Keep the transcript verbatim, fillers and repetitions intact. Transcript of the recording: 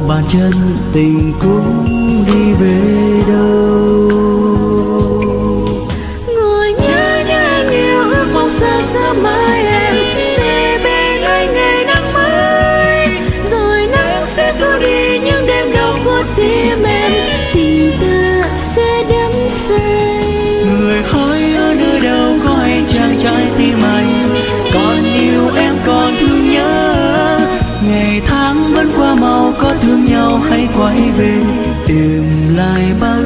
bàn chân tình cũng đi về đâu. Ngồi nhớ nhớ anh yêu ước mong xa xa mãi em sẽ bên anh ngày nắng mới, rồi nắng sẽ trôi đi những đêm đau của tim em, tình ta sẽ đắm say. Người hỡi ở nơi đâu có hay chàng trai tim anh còn yêu em còn thương nhớ, ngày tháng vẫn qua mau có thương nhau hãy quay về tìm lại bao